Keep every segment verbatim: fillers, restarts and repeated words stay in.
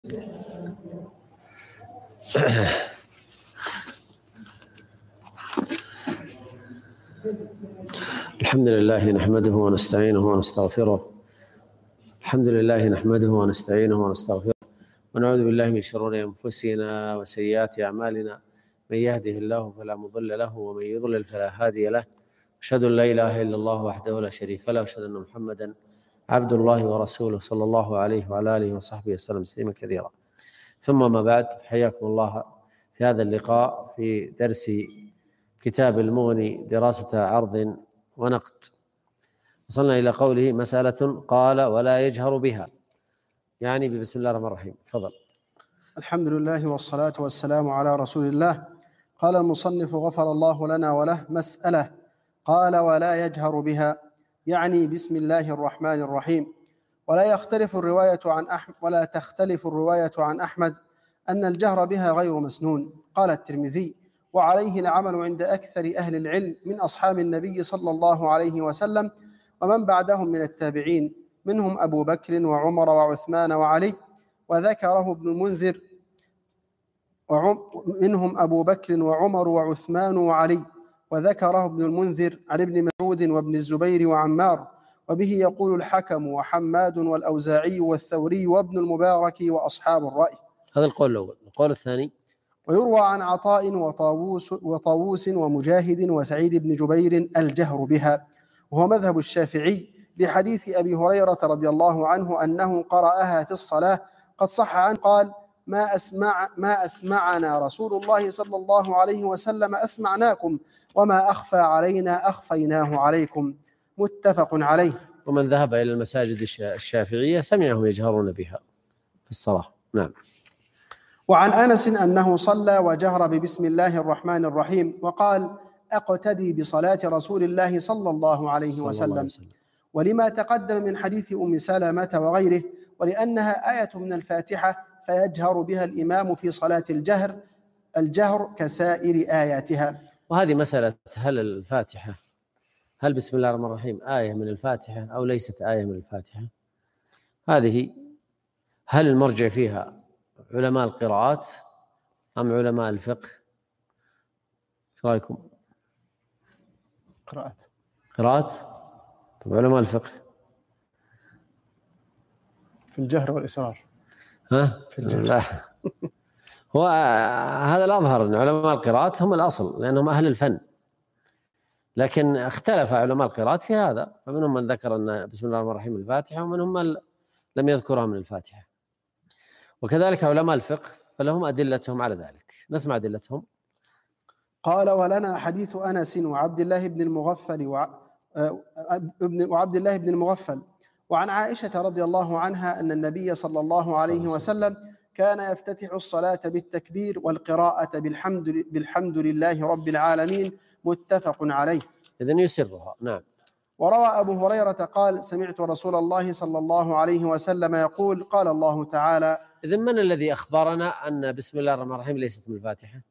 الحمد لله نحمده ونستعينه ونستغفره الحمد لله نحمده ونستعينه ونستغفره ونعوذ بالله من شرور أنفسنا وسيئات أعمالنا. من يهده الله فلا مضل له ومن يضلل فلا هادي له. أشهد أن لا إله إلا الله وحده لا شريك له وأشهد أن محمدا عبد الله ورسوله صلى الله عليه وعلى آله وصحبه وسلم تسليما كثيرا. ثم ما بعد، حياكم الله في هذا اللقاء في درس كتاب المغني دراسة عرض ونقد. وصلنا إلى قوله مسألة قال ولا يجهر بها، يعني بسم الله الرحمن الرحيم. تفضل. الحمد لله والصلاة والسلام على رسول الله. قال المصنف غفر الله لنا وله: مسألة قال ولا يجهر بها، يعني بسم الله الرحمن الرحيم. ولا يختلف الرواية عن أحمد ولا تختلف الرواية عن أحمد أن الجهر بها غير مسنون. قال الترمذي: وعليه العمل عند أكثر أهل العلم من أصحاب النبي صلى الله عليه وسلم ومن بعدهم من التابعين، منهم أبو بكر وعمر وعثمان وعلي. وذكره ابن المنذر منهم أبو بكر وعمر وعثمان وعلي وذكره ابن المنذر عن ابن مسعود وابن الزبير وعمار، وبه يقول الحكم وحماد والأوزاعي والثوري وابن المبارك وأصحاب الرأي. هذا القول الأول. القول الثاني: ويروى عن عطاء وطاووس, وطاووس ومجاهد وسعيد بن جبير الجهر بها، وهو مذهب الشافعي، لحديث أبي هريرة رضي الله عنه أنه قرأها في الصلاة. قد صح عنه قال: ما أسمع ما أسمعنا رسول الله صلى الله عليه وسلم أسمعناكم، وما أخفى علينا أخفيناه عليكم. متفق عليه. ومن ذهب إلى المساجد الشافعية سمعهم يجهرون بها في الصلاة. نعم. وعن أنس أنه صلى وجهر ببسم الله الرحمن الرحيم وقال: أقتدي بصلاة رسول الله صلى الله عليه وسلم. ولما تقدم من حديث أم سلمة وغيره، ولأنها آية من الفاتحة فيجهر بها الإمام في صلاة الجهر الجهر كسائر آياتها. وهذه مسألة هل الفاتحة هل بسم الله الرحمن الرحيم آية من الفاتحة أو ليست آية من الفاتحة، هذه هل المرجع فيها علماء القراءات أم علماء الفقه؟ ايش رايكم؟ قراءات. قراءات. طب علماء الفقه في الجهر والإسرار. ها؟ في الجهر. لا. هو هذا الأظهر أن علماء القراءات هم الأصل لأنهم أهل الفن، لكن اختلف علماء القراءات في هذا، فمنهم من ذكر أن بسم الله الرحمن الرحيم الفاتحة، ومنهم من لم يذكرها من الفاتحة. وكذلك علماء الفقه فلهم أدلتهم على ذلك. نسمع أدلتهم. قال: ولنا حديث أنس وعبد الله بن المغفل وعبد الله بن المغفل وعن عائشة رضي الله عنها أن النبي صلى الله عليه وسلم كان يفتتح الصلاة بالتكبير والقراءة بالحمد بالحمد لله رب العالمين. متفق عليه. إذن يسرها. نعم. وروى أبو هريرة قال: سمعت رسول الله صلى الله عليه وسلم يقول: قال الله تعالى. إذن من الذي أخبرنا أن بسم الله الرحمن الرحيم ليست من الفاتحة؟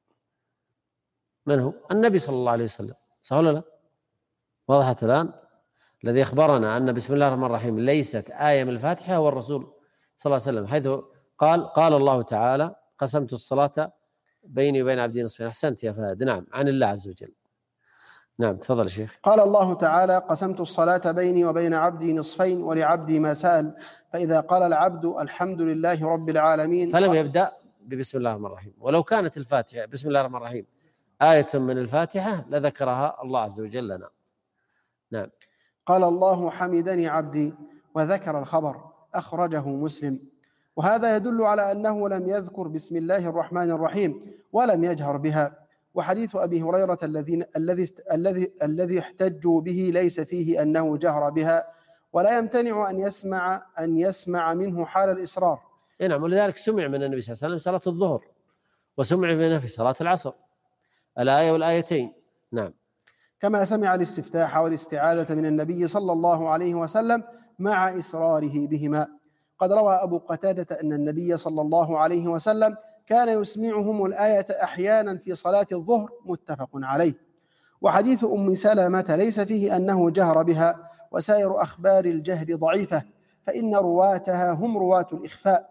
من هو؟ النبي صلى الله عليه وسلم، صح ولا لا؟ وضحت الآن؟ الذي أخبرنا أن بسم الله الرحمن الرحيم ليست آية من الفاتحة هو الرسول صلى الله عليه وسلم، حيث قال: قال الله تعالى: قسمت الصلاة بيني وبين عبدي نصفين. أحسنت يا فهد. نعم، عن الله عز وجل. نعم، تفضل يا شيخ. قال الله تعالى: قسمت الصلاة بيني وبين عبدي نصفين ولعبدي ما سأل. فإذا قال العبد الحمد لله رب العالمين فلم يبدأ ببسم الله الرحمن الرحيم، ولو كانت الفاتحة بسم الله الرحمن الرحيم آية من الفاتحة لذكرها الله عز وجل لنا. نعم. قال الله: حمدني عبدي، وذكر الخبر، أخرجه مسلم. وهذا يدل على أنه لم يذكر بسم الله الرحمن الرحيم ولم يجهر بها. وحديث أبي هريرة الذي الذي الذي احتجوا به ليس فيه أنه جهر بها، ولا يمتنع أن يسمع أن يسمع منه حال الإصرار. نعم. ولذلك سمع من النبي صلى الله عليه وسلم صلاة الظهر، وسمع منه في صلاة العصر الآية والآيتين. نعم. كما سمع الاستفتاح والاستعاذة من النبي صلى الله عليه وسلم مع إصراره بهما. قد روى أبو قتادة أن النبي صلى الله عليه وسلم كان يسمعهم الآية أحيانا في صلاة الظهر. متفق عليه. وحديث أم سلمة ليس فيه أنه جهر بها، وسائر أخبار الجهر ضعيفة، فإن رواتها هم رواة الإخفاء،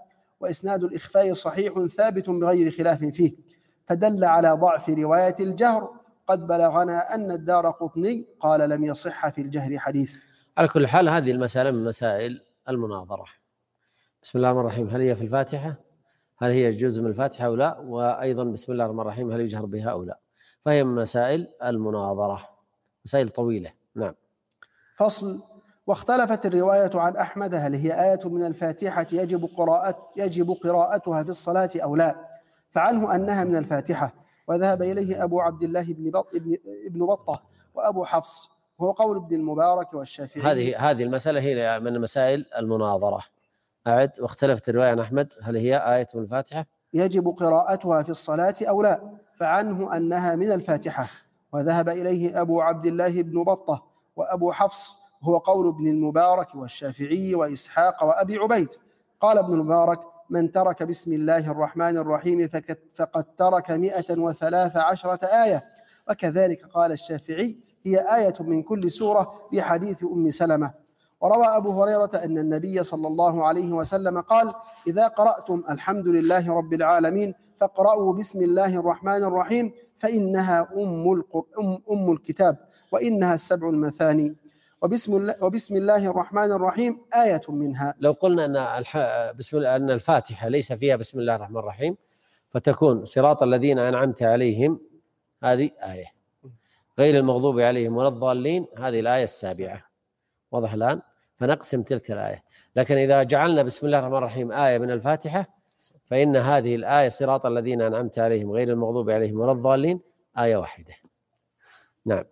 وإسناد الإخفاء صحيح ثابت بغير خلاف فيه، فدل على ضعف رواية الجهر. قد بلغنا أن الدارقطني قال لم يصح في الجهر حديث. على كل حال هذه المسألة من مسائل المناظرة. بسم الله الرحمن الرحيم هل هي في الفاتحة؟ هل هي جزء من الفاتحة أو لا؟ وأيضا بسم الله الرحمن الرحيم هل يجهر بها أو لا؟ فهي من مسائل المناظرة، مسائل طويلة. نعم. فصل. واختلفت الرواية عن أحمد هل هي آية من الفاتحة يجب قراءة يجب قراءتها في الصلاة أو لا، فعنه أنها من الفاتحة، وذهب إليه أبو عبد الله بن بط ابن بطة وأبو حفص، وهو قول ابن المبارك والشافعي. هذه هذه المسألة هي من مسائل المناظرة. أعد. واختلفت الرواية عن أحمد هل هي آية من الفاتحة يجب قراءتها في الصلاة أو لا، فعنه أنها من الفاتحة، وذهب إليه أبو عبد الله بن بطة وأبو حفص، هو قول ابن المبارك والشافعي وإسحاق وأبي عبيد. قال ابن المبارك من ترك بسم الله الرحمن الرحيم فقد ترك مئة وثلاث عشرة آية، وكذلك قال الشافعي هي آية من كل سورة لحديث أم سلمة. وروى أبو هريرة أن النبي صلى الله عليه وسلم قال إذا قرأتم الحمد لله رب العالمين فاقرأوا بسم الله الرحمن الرحيم فإنها أم, القر... أم... أم الكتاب وإنها السبع المثاني، وبسم الله, وبسم الله الرحمن الرحيم آية منها. لو قلنا أن الح... بسم الله أن الفاتحة ليس فيها بسم الله الرحمن الرحيم فتكون صراط الذين أنعمت عليهم هذه آية، غير المغضوب عليهم ولا الضالين هذه الآية السابعة. واضح الآن؟ فنقسم تلك الآية. لكن إذا جعلنا بسم الله الرحمن الرحيم آية من الفاتحة فإن هذه الآية صراط الذين أنعمت عليهم غير المغضوب عليهم ولا الضالين آية واحدة. نعم.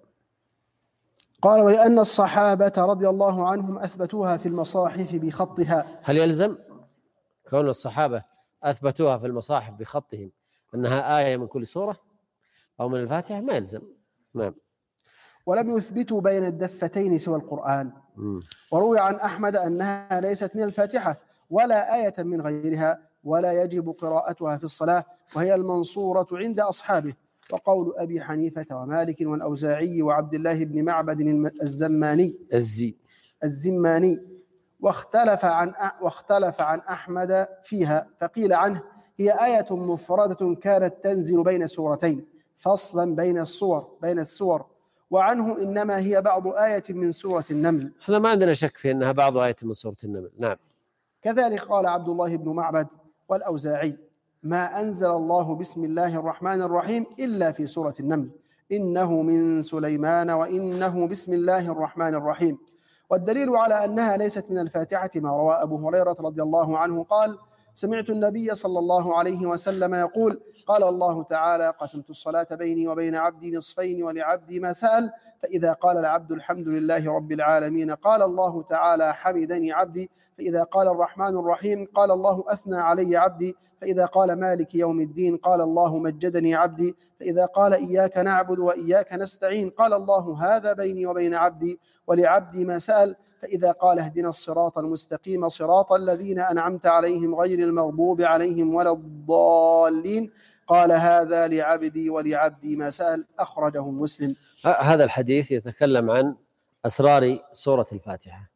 قال ولأن الصحابة رضي الله عنهم أثبتوها في المصاحف بخطها. هل يلزم كون الصحابة أثبتوها في المصاحف بخطهم أنها آية من كل سورة أو من الفاتحة؟ ما يلزم. نعم. ولم يثبتوا بين الدفتين سوى القرآن. م. وروي عن أحمد أنها ليست من الفاتحة ولا آية من غيرها ولا يجب قراءتها في الصلاة، وهي المنصورة عند أصحابه، وقول أبي حنيفة ومالك والأوزاعي وعبد الله بن معبد الزماني الزي الزماني واختلف عن واختلف عن أحمد فيها، فقيل عنه هي آية مفردة كانت تنزل بين سورتين فصلا بين الصور بين السور، وعنه إنما هي بعض آية من سورة النمل. احنا ما عندنا شك في أنها بعض آية من سورة النمل. نعم. كذلك قال عبد الله بن معبد والأوزاعي ما أنزل الله بسم الله الرحمن الرحيم إلا في سورة النمل، إنه من سليمان وإنه بسم الله الرحمن الرحيم. والدليل على أنها ليست من الفاتحة ما روى أبو هريرة رضي الله عنه قال سمعت النبي صلى الله عليه وسلم يقول قال الله تعالى قسمت الصلاة بيني وبين عبدي نصفين ولعبدي ما سأل، فإذا قال العبد الحمد لله رب العالمين قال الله تعالى حمدني عبدي، فإذا قال الرحمن الرحيم قال الله أثنى علي عبدي، فإذا قال مالك يوم الدين قال الله مجدني عبدي، فإذا قال إياك نعبد وإياك نستعين قال الله هذا بيني وبين عبدي ولعبدي ما سأل، فإذا قال اهدنا الصراط المستقيم صراط الذين أنعمت عليهم غير المغضوب عليهم ولا الضالين قال هذا لعبدي ولعبدي ما سأل. أخرجه مسلم. هذا الحديث يتكلم عن أسرار سورة الفاتحة.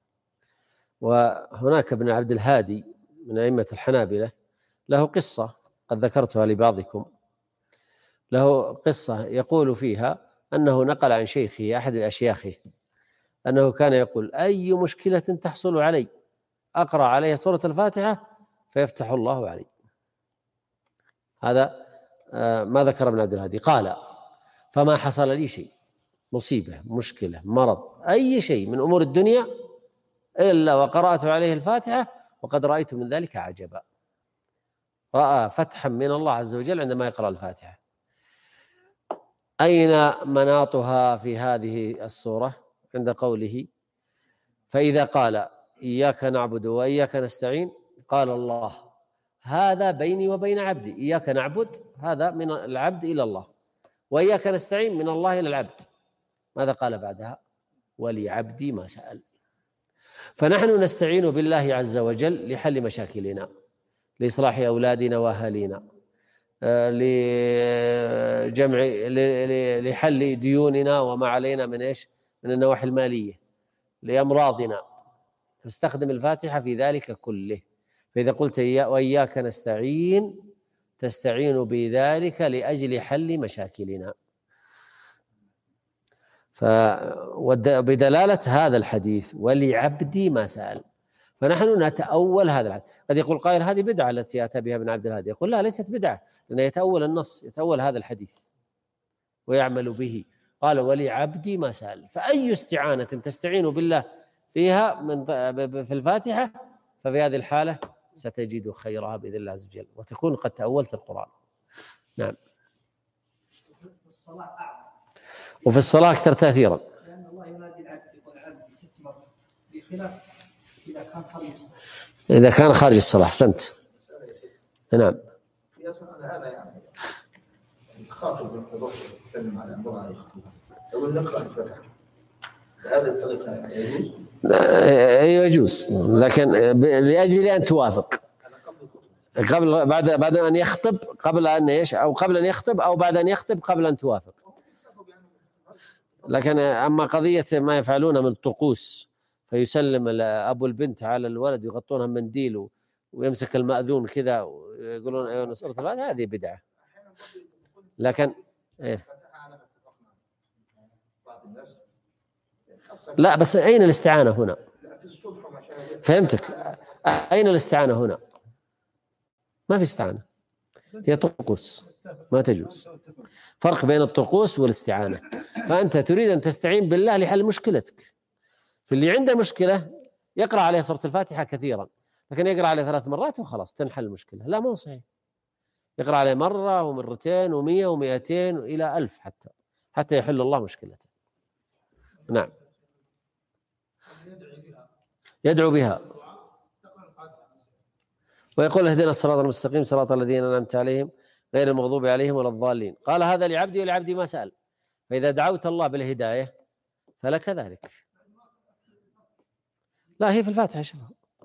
وهناك ابن عبد الهادي من أئمة الحنابلة له قصة قد ذكرتها لبعضكم، له قصة يقول فيها أنه نقل عن شيخه أحد أشياخه أنه كان يقول أي مشكلة تحصل علي أقرأ عليها سورة الفاتحة فيفتح الله علي. هذا ما ذكر ابن عبد الهادي. قال فما حصل لي شيء، مصيبة مشكلة مرض أي شيء من أمور الدنيا إلا وقرأت عليه الفاتحة وقد رأيت من ذلك عجبا. رأى فتحا من الله عز وجل عندما يقرأ الفاتحة. أين مناطها في هذه السورة؟ عند قوله فإذا قال إياك نعبد وإياك نستعين قال الله هذا بيني وبين عبدي، إياك نعبد هذا من العبد إلى الله، وإياك نستعين من الله إلى العبد. ماذا قال بعدها؟ ولعبدي ما سأل. فنحن نستعين بالله عز وجل لحل مشاكلنا، لإصلاح أولادنا وأهالينا، لجمع لحل ديوننا وما علينا من إيش؟ من النواحي المالية، لأمراضنا، فاستخدم الفاتحة في ذلك كله. فإذا قلت وإياك نستعين تستعين بذلك لأجل حل مشاكلنا. فبدلالة هذا الحديث ولعبدي ما سأل، فنحن نتأول هذا الحديث. قد يقول قائل هذه بدعة التي أتى بها ابن عبد الهادي، يقول لا، ليست بدعة، لأنه يتأول النص، يتأول هذا الحديث ويعمل به. قال ولعبدي ما سأل، فأي استعانة تستعين بالله فيها من في الفاتحة ففي هذه الحالة ستجد خيرها بإذن الله عز وجل، وتكون قد تأولت القرآن. نعم. وفي الصلاة أكثر تأثيرا، لأن الله ينادي العبد، يقول عبدي ست مرات، بخلاف إذا كان خارج الصلاة. إذا كان خارج الصلاة. أحسنت. نعم. هذا يعني خاطب الروح يتكلم على امرأة يخطبها، يقول نقرأ الفتح بهذه الطريقة يجوز؟ يجوز، لكن لأجل أن توافق قبل بعد بعد أن يخطب، قبل أن يش أو قبل أن يخطب أو بعد أن يخطب قبل أن توافق. لكن أما قضية ما يفعلون من طقوس فيسلم أبو البنت على الولد يغطونها منديل ويمسك المأذون كذا ويقولون أيوة نصرت الله، هذه بدعة. لكن إيه؟ لا، بس أين الاستعانة هنا؟ فهمتك. أين الاستعانة هنا؟ ما في استعانة، هي طقوس ما تجوز. فرق بين الطقوس والاستعانة. فأنت تريد أن تستعين بالله لحل مشكلتك. في اللي عنده مشكلة يقرأ عليه سورة الفاتحة كثيرا، لكن يقرأ عليه ثلاث مرات وخلاص تنحل المشكلة. لا، مو صحيح. يقرأ عليه مرة ومرتين ومية ومئتين إلى ألف حتى حتى يحل الله مشكلته. نعم. يدعو بها ويقول اهدنا الصراط المستقيم صراط الذين أنعمت عليهم غير المغضوب عليهم ولا الضالين. قال هذا لعبدي ولعبدي ما سأل. فإذا دعوت الله بالهداية فلك ذلك. لا، هي في الفاتحة. شوف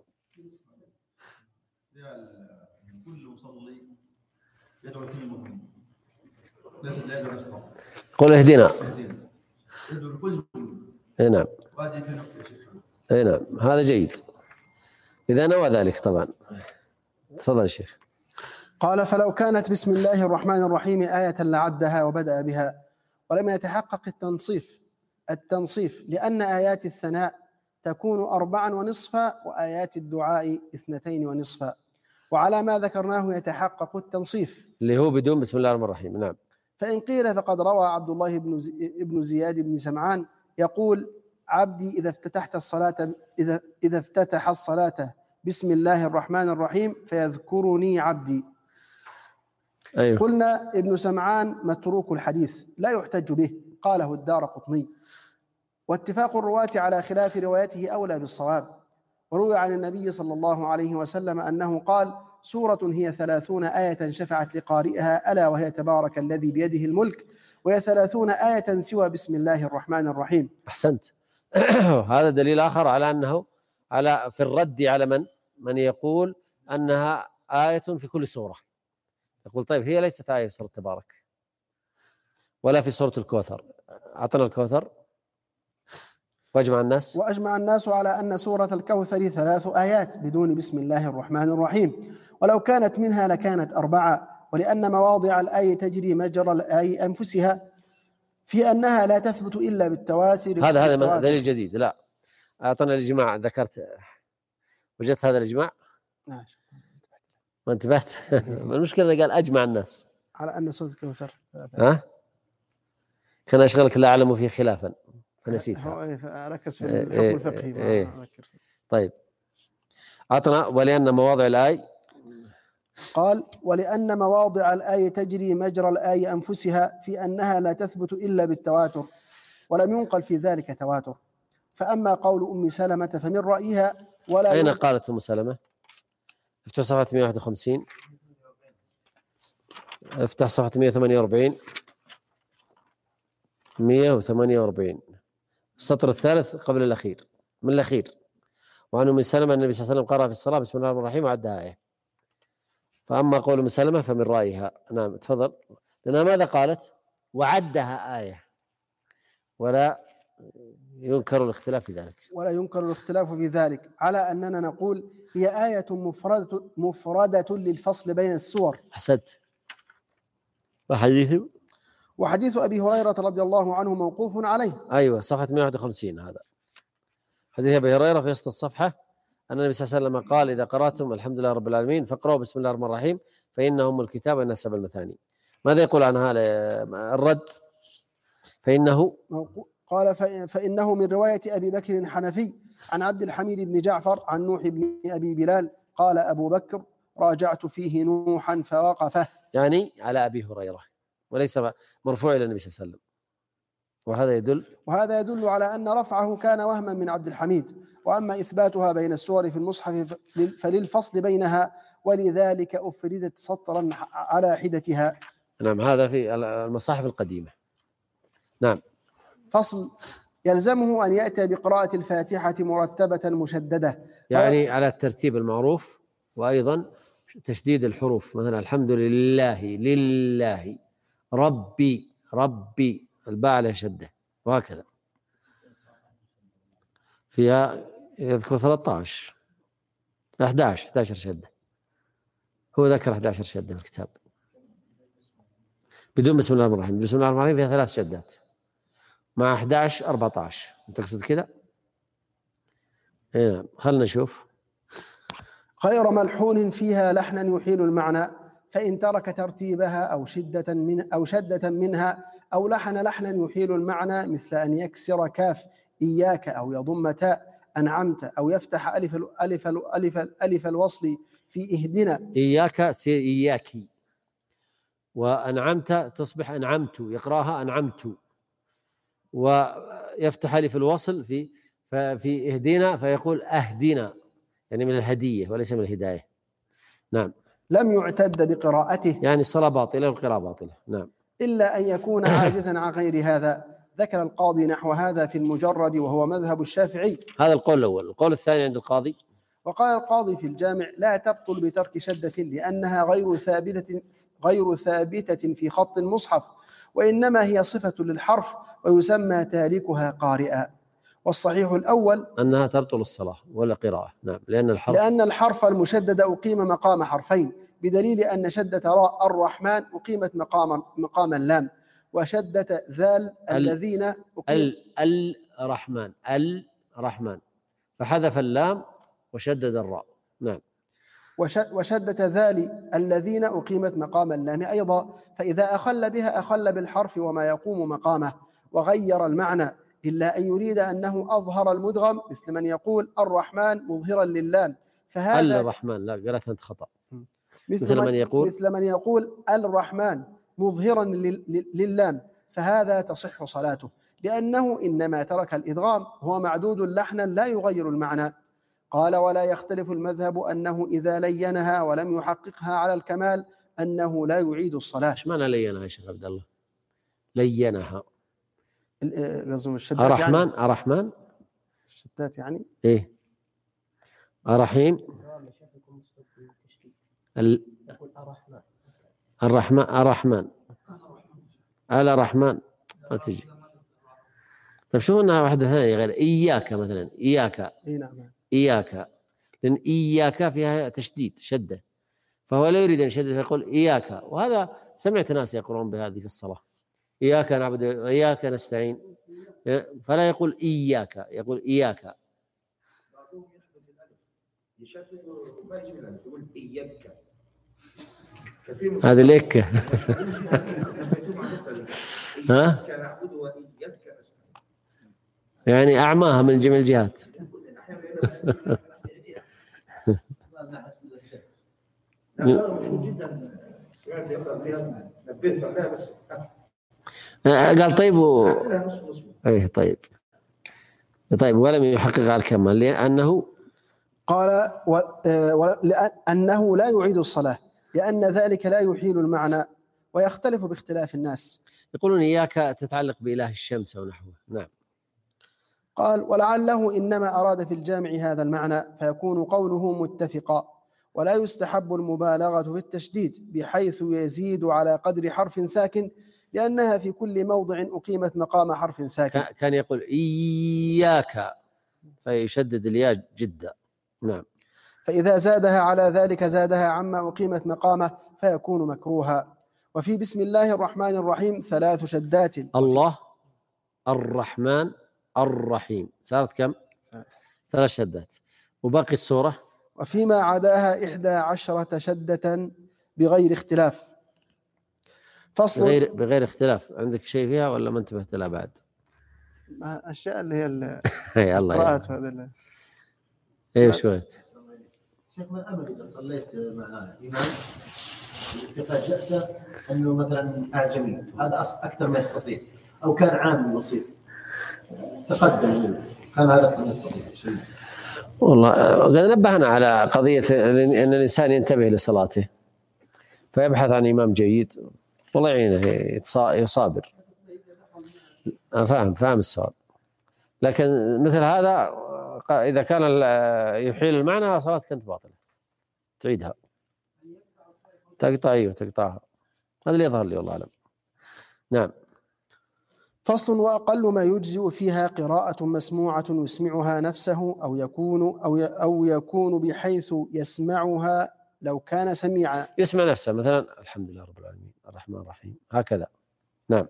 كل مصلي يدعو كل مؤمن، ليس لا يدعو نفسه. قل اهدنا. يدعو كل اي نعم. وهذه في نقطة. اي نعم، هذا جيد إذا نوى ذلك طبعا. تفضل يا شيخ. قال فلو كانت بسم الله الرحمن الرحيم آية لعدها وبدأ بها، ولم يتحقق التنصيف التنصيف لأن آيات الثناء تكون أربعا ونصفا وآيات الدعاء اثنتين ونصفا، وعلى ما ذكرناه يتحقق التنصيف اللي هو بدون بسم الله الرحمن الرحيم. نعم. فإن قيل فقد روى عبد الله بن ابن زياد بن سمعان يقول عبدي إذا افتتحت الصلاة إذا إذا افتتح الصلاة بسم الله الرحمن الرحيم فيذكرني عبدي. أيوه. قلنا ابن سمعان متروك الحديث لا يحتج به، قاله الدارقطني، واتفاق الرواة على خلاف روايته أولى بالصواب. وروي عن النبي صلى الله عليه وسلم أنه قال سورة هي ثلاثون آية شفعت لقارئها ألا وهي تبارك الذي بيده الملك، وهي ثلاثون آية سوى بسم الله الرحمن الرحيم. أحسنت. هذا دليل آخر على أنه على في الرد على من من يقول أنها آية في كل سورة. يقول طيب هي ليست آية في سورة تبارك ولا في سورة الكوثر. أعطنا الكوثر. وأجمع الناس وأجمع الناس على أن سورة الكوثر ثلاث آيات بدون بسم الله الرحمن الرحيم، ولو كانت منها لكانت أربعة، ولأن مواضع الآية تجري مجرى الآية أنفسها في أنها لا تثبت إلا بالتواتر. هذا هذا دليل جديد. لا، أعطنا الإجماع. ذكرت وجدت هذا الإجماع ما انتبهت. المشكلة قال أجمع الناس على أن سورة الكوثر. ها كان أشغلك لا أعلم فيه خلافا فنسيتها. ركز في الحكم الفقهي. إيه. طيب أعطنا ولأن مواضع الآية. قال ولأن مواضع الآية تجري مجرى الآية أنفسها في أنها لا تثبت إلا بالتواتر، ولم ينقل في ذلك تواتر. فأما قول أم سلمة فمن رأيها ولا. أين قالت أم سلمة؟ افتح صفحة مئة وواحد وخمسين. افتح صفحة مئة وثمانية وأربعين. مئة وثمانية وأربعين السطر الثالث قبل الأخير من الأخير. وعن أم سلمة النبي صلى الله عليه وسلم قرأ في الصلاة بسم الله الرحمن الرحيم وعدها آية. فأما قول أم سلمة فمن رأيها. نعم تفضل. لأنها ماذا قالت؟ وعدها آية ولا ينكر الاختلاف في ذلك. ولا ينكر الاختلاف في ذلك، على أننا نقول هي آية مفردة مفردة للفصل بين السور. أحسنت. وحديث وحديث أبي هريرة رضي الله عنه موقوف عليه. أيوة، صفحة مئة وواحد وخمسين. هذا حديث أبي هريرة في وسط الصفحة أن النبي صلى الله عليه وسلم قال: إذا قرأتم الحمد لله رب العالمين فاقرأوا بسم الله الرحمن الرحيم فإنه أم الكتاب وإنها سبع المثاني. ماذا يقول عنها الرد؟ فإنه قال فإنه من رواية أبي بكر الحنفي عن عبد الحميد بن جعفر عن نوح بن أبي بلال قال أبو بكر: راجعت فيه نوحا فوقفه. يعني على أبي هريرة وليس مرفوع إلى النبي صلى الله عليه وسلم. وهذا يدل وهذا يدل على أن رفعه كان وهما من عبد الحميد. وأما إثباتها بين السور في المصحف فللفصل بينها، ولذلك أفردت سطرا على حدتها. نعم، هذا في المصاحف القديمة. نعم. فصل: يلزمه أن يأتي بقراءة الفاتحة مرتبة مشددة، يعني على الترتيب المعروف، وأيضا تشديد الحروف، مثلا الحمد لله لله ربي ربي الباء عليها شدة، وهكذا. فيها يذكر ثلاثة عشر أحد عشر أحد عشر شدة، هو ذكر أحد عشر شدة في الكتاب بدون بسم الله الرحمن الرحيم. بسم الله الرحمن الرحيم فيها ثلاث شدات، مع أحد عشر أربعة عشر. أنت تقصد كذا؟ إيه، خلنا نشوف. غير ملحون فيها لحنا يحيل المعنى، فإن ترك ترتيبها أو شدة من أو شدة منها أو لحن لحنا يحيل المعنى، مثل أن يكسر كاف إياك أو يضم تاء أنعمت أو يفتح ألف ألف ألف ألف الوصل في إهدنا. إياك سير إياكي، وأنعمت تصبح أنعمت، يقرأها أنعمت، ويفتح ألف الوصل في في إهدنا فيقول أهدنا، يعني من الهدية وليس من الهداية. نعم. لم يعتد بقراءته، يعني الصلاة باطلة والقراءة باطلة. نعم. إلا أن يكون عاجزا عن غير هذا. ذكر القاضي نحو هذا في المجرد وهو مذهب الشافعي. هذا القول الأول. القول الثاني عند القاضي: وقال القاضي في الجامع: لا تبطل بترك شدة، لأنها غير ثابتة غير ثابتة في خط المصحف، وإنما هي صفة للحرف ويسمى تاركها قارئا. والصحيح الأول أنها تبطل الصلاة ولا قراءة. نعم، لأن الحرف لأن الحرف المشدد أقيم مقام حرفين، بدليل أن شدة راء الرحمن أقيمت مقام مقام اللام، وشدة ذال الذين ال الرحمن الرحمن فحذف اللام وشدد الراء. نعم. وشدة ذال الذين أقيمت مقام اللام أيضا، فإذا أخل بها أخل بالحرف وما يقوم مقامه وغير المعنى، إلا أن يريد أنه أظهر المدغم، مثل من يقول الرحمن مظهرا للام، فهذا الرحمن لا قالت أنت خطأ. مثل, مثل من يقول مثل من يقول الرحمن مظهرا للام، فهذا تصح صلاته، لأنه إنما ترك الإدغام، هو معدود لحنا لا يغير المعنى. قال: ولا يختلف المذهب أنه إذا لينها ولم يحققها على الكمال أنه لا يعيد الصلاة. ايش معنى لينها يا شيخ عبد الله؟ لينها لازم الشدات الرحمن يعني. الرحمن الشدات يعني ايه الرحيم ال... الرحمن الرحمن على الرحمن ما تجي. طيب شو انها واحده ثانيه غير اياك مثلا؟ اياك اي نعم اياك، لان اياك فيها تشديد شده، فهو لا يريد ان يشدد فيقول اياك. وهذا سمعت ناس يقولون بهذه في الصلاه: اياك نعبد واياك نستعين، فلا يقول اياك، يقول اياك. هذه لك ها يعني أعماها من جميع الجهات. قال طيب و... ايه طيب طيب ولم يحقق على الكمال لأنه قال و... لأنه لا يعيد الصلاة، لأن ذلك لا يحيل المعنى ويختلف باختلاف الناس. يقولون إياك تتعلق بإله الشمس ونحوه. نعم. قال: ولعله إنما أراد في الجامع هذا المعنى، فيكون قوله متفقا. ولا يستحب المبالغة في التشديد بحيث يزيد على قدر حرف ساكن، لأنها في كل موضع أقيمت مقام حرف ساكن. كان يقول إياك فيشدد الياء جدا. نعم. فإذا زادها على ذلك زادها عما أقيمت مقامه فيكون مكروها. وفي بسم الله الرحمن الرحيم ثلاث شدات. الله الرحمن الرحيم صارت كم؟ ثلاث شدات. وباقي السورة وفيما عداها إحدى عشرة شدة بغير اختلاف. فصل بغير, بغير اختلاف. عندك شيء فيها ولا ما انتبهت لها بعد؟ الأشياء اللي هي القراءات هذا ايش شويت شيخ، ما الأمر إذا صليت مع إمام تفاجأت أنه مثلا أعجمي، هذا أكثر ما يستطيع، أو كان عام بسيط تقدم كان هذا ما يستطيع شيء. والله قد نبهنا على قضية أن الإنسان ينتبه لصلاته فيبحث عن إمام جيد، والله يعينه يصابر. فاهم فاهم السؤال، لكن مثل هذا إذا كان يحيل المعنى صلاتك كانت باطلة، تعيدها تقطع. أيوه تقطعها، هذا اللي يظهر لي والله أعلم. نعم. فصل. وأقل ما يجزئ فيها قراءة مسموعة يسمعها نفسه أو يكون أو أو يكون بحيث يسمعها لو كان سميعا. يسمع نفسه مثلا الحمد لله رب العالمين الرحمن الرحيم هكذا. نعم.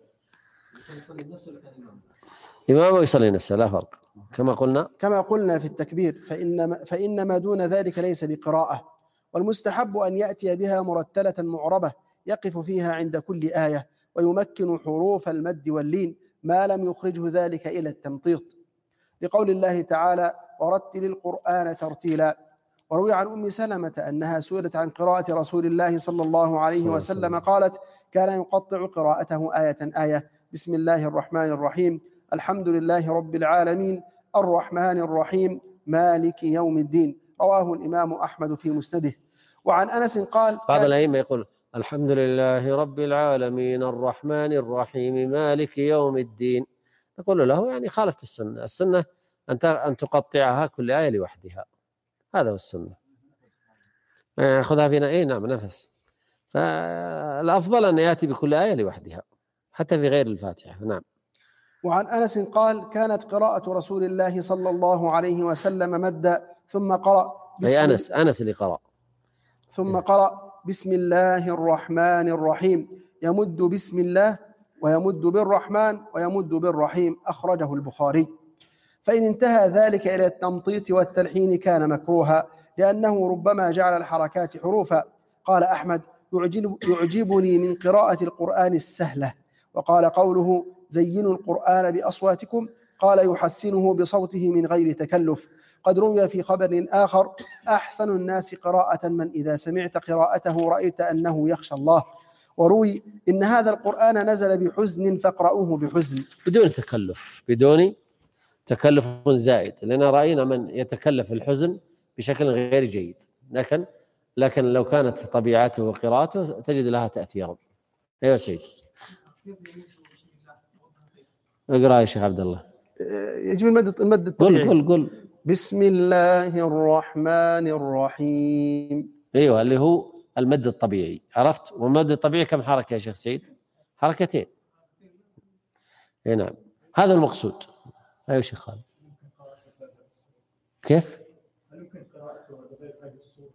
إمام ويصلي نفسه لا فرق، كما قلنا كما قلنا في التكبير، فإنما فإنما دون ذلك ليس بقراءة. والمستحب أن يأتي بها مرتلة معربة يقف فيها عند كل آية ويمكن حروف المد واللين ما لم يخرجه ذلك إلى التمطيط، لقول الله تعالى ورتل القرآن ترتيلا. وروي عن أم سلمة أنها سئلت عن قراءة رسول الله صلى الله عليه وسلم قالت كان يقطع قراءته آية آية: بسم الله الرحمن الرحيم، الحمد لله رب العالمين، الرحمن الرحيم، مالك يوم الدين. رواه الإمام أحمد في مسنده. وعن أنس قال بعض الأئمة يقول الحمد لله رب العالمين الرحمن الرحيم مالك يوم الدين، نقول له يعني خالفت السنة. السنة أن تقطعها كل آية لوحدها، هذا هو السنة. خذها فينا إيه نعم نفس. فالأفضل أن يأتي بكل آية لوحدها حتى في غير الفاتحة. نعم. وعن أنس قال كانت قراءة رسول الله صلى الله عليه وسلم مد ثم قرأ أي أنس أنس اللي قرأ ثم قرأ بسم الله الرحمن الرحيم، يمد بسم الله ويمد بالرحمن ويمد بالرحيم، أخرجه البخاري. فإن انتهى ذلك إلى التمطيط والتلحين كان مكروها، لأنه ربما جعل الحركات حروفا. قال أحمد يعجب يعجبني من قراءة القرآن السهلة. وقال قوله زينوا القرآن بأصواتكم قال يحسنه بصوته من غير تكلف. قد روي في خبر آخر أحسن الناس قراءة من إذا سمعت قراءته رأيت أنه يخشى الله. وروي إن هذا القرآن نزل بحزن فاقرأوه بحزن، بدون تكلف، بدون تكلف زائد، لأن رأينا من يتكلف الحزن بشكل غير جيد، لكن لكن لو كانت طبيعته وقراءته تجد لها تأثيرا. أيها سيد اقرأ يا شيخ عبد الله. يجب المد المد الطبيعي. قل قل قل بسم الله الرحمن الرحيم. ايوه اللي هو المد الطبيعي، عرفت؟ والمد الطبيعي كم حركة يا شيخ سيد؟ حركتين. اي نعم، هذا المقصود. ايوه شيخ خالد كيف؟ هل يمكن قراءته بغير هذه الصورة؟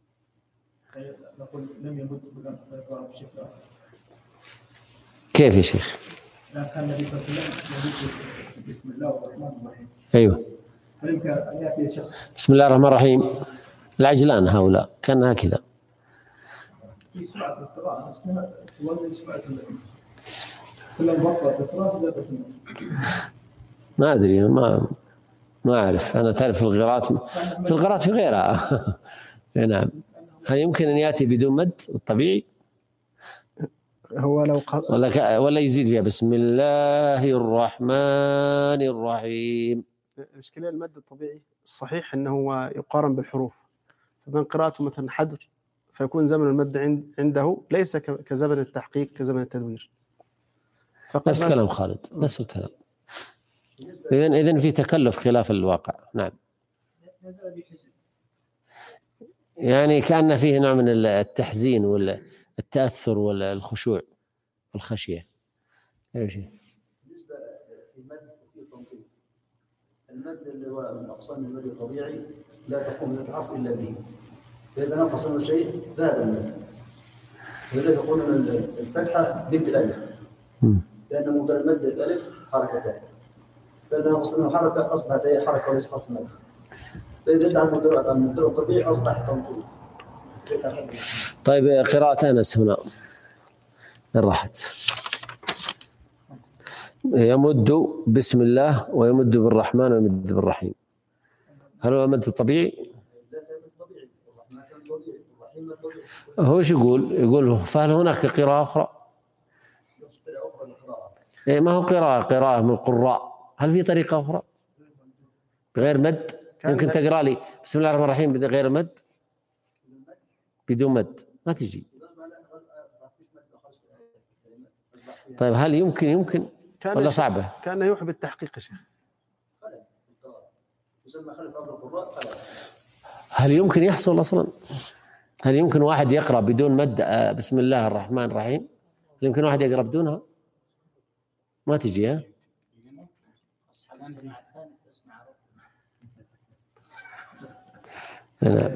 نقول لم يمد بشكل آخر. كيف يا شيخ؟ لا كان النبي صلى الله عليه وسلم بسم الله الرحمن الرحيم. ايوه. هل يمكن ان ياتي شخص بسم الله الرحمن الرحيم العجلان هؤلاء كان هكذا. في سرعه القراءه نفسها تولد سرعه كل مبطل تكرار. ما ادري ما ما اعرف انا، تعرف في القراءات في القراءات في غيرها. نعم. هل يمكن ان ياتي بدون مد الطبيعي؟ هو لو ق... ولا ولا يزيد فيها بسم الله الرحمن الرحيم؟ الإشكالية المد الطبيعي الصحيح أنه هو يقارن بالحروف، فمن قراءته مثلا حذر فيكون زمن المد عند عنده ليس كزمن التحقيق كزمن التدوير. نفس كلام خالد، نفس الكلام. إذن إذن في تكلف خلاف الواقع. نعم. يعني كأن فيه نوع من التحزين والتأثر والخشوع والخشية. أي شيء. بالنسبه للمد وفي تنطيط. المد اللي هو من اقسام المد الطبيعي لا تقوم الحرف الا به. فاذا نقص منه شيء ذهب المد. ولذلك يقولون الفتحه ضد الالف. لان موضع المد الالف حركتان. فاذا نقص منه حركه اصبحت هي حركه وليس حرف مد. فاذا ادعى الموضوع الموضوع الطبيعي اصبح تنطيط. طيب قراءة أنس هنا راحت. يمد بسم الله ويمد بالرحمن ويمد بالرحيم. هل هو مد طبيعي؟ هو ايش يقول؟ يقول فهل هناك قراءة أخرى؟ إيه ما هو قراءة قراءة من القراء. هل في طريقة أخرى بغير مد؟ يمكن تقرأ لي بسم الله الرحمن الرحيم بغير مد؟ بدون مد ما تجي. طيب هل يمكن يمكن ولا صعبة؟ كأنه يوحي بالتحقيق يا شيخ. هل يمكن يحصل أصلا؟ هل يمكن واحد يقرأ بدون مد بسم الله الرحمن الرحيم؟ هل يمكن واحد يقرأ بدونها؟ ما تجي ها؟ لا.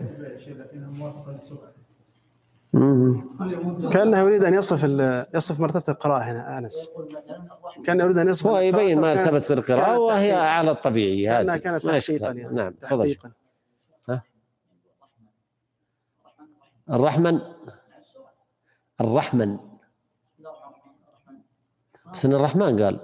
كأنه يريد أن يصف يصف مرتبة القراءة هنا أنس. كان يريد أن يصف. هو يبين مرتبة القراءة وهي على الطبيعي هذه. كانت تحقيقا يعني. نعم تفضل. ها؟ الرحمن الرحمن بس إن الرحمن قال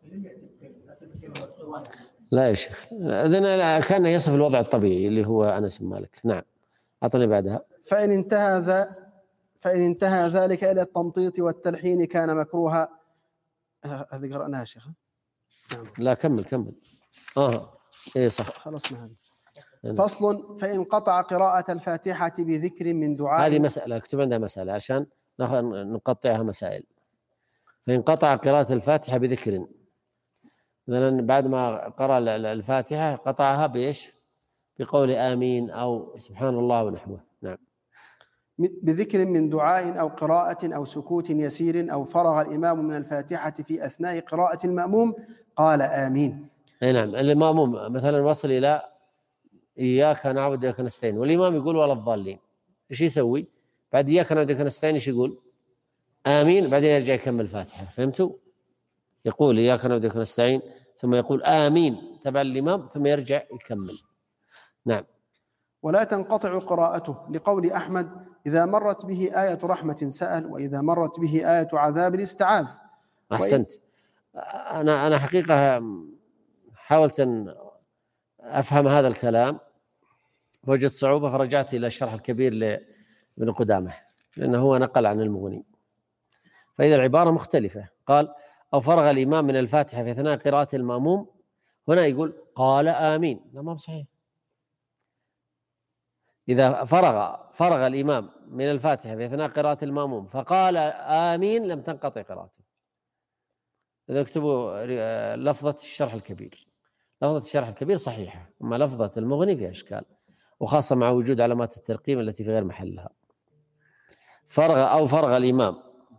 لا يا شيخ. إذن كان يصف الوضع الطبيعي اللي هو أنس بن مالك. نعم أعطني بعدها. فإن انتهى ذا فإن انتهى ذلك إلى التمطيط والتلحين كان مكروها. هذه قرأناها شيخ. نعم. لا كمل كمل. آه إيه صح خلصنا هذه. نعم. فصل فإن قطع قراءة الفاتحة بذكر من دعاء. هذه مسألة اكتب عندها مسألة عشان نقطعها مسائل. فإن قطع قراءة الفاتحة بذكر مثلا بعد ما قرأ الفاتحة قطعها بإيش؟ بقول آمين أو سبحان الله ونحوه. نعم. بذكر من دعاء أو قراءة أو سكوت يسير أو فرغ الإمام من الفاتحة في أثناء قراءة المأموم قال آمين. أي نعم. المأموم مثلا وصل إلى إياك نعبد وإياك نستعين والإمام يقول ولا الضالين. إيش يسوي؟ بعد إياك نعبد وإياك نستعين إيش يقول؟ آمين بعدين يرجع يكمل الفاتحة. فهمتوا؟ يقول إياك نعبد وإياك نستعين ثم يقول آمين تبع الإمام ثم يرجع يكمل. نعم. ولا تنقطع قراءته لقول أحمد إذا مرت به آية رحمة سأل وإذا مرت به آية عذاب استعاذ. أحسنت. أنا أنا حقيقة حاولت أن أفهم هذا الكلام وجدت صعوبة فرجعت إلى الشرح الكبير لابن قدامة لأنه هو نقل عن المغني. فإذا العبارة مختلفة قال أو فرغ الإمام من الفاتحة في أثناء قراءة المأموم هنا يقول قال آمين. لا ما صحيح. إذا فرغ فرغ الإمام من الفاتحة في أثناء قراءة المأموم فقال آمين لم تنقطع قراءته. إذا اكتبوا لفظة الشرح الكبير. لفظة الشرح الكبير صحيحة أما لفظة المغني فيها إشكال وخاصة مع وجود علامات الترقيم التي في غير محلها. فرغ أو فرغ الإمام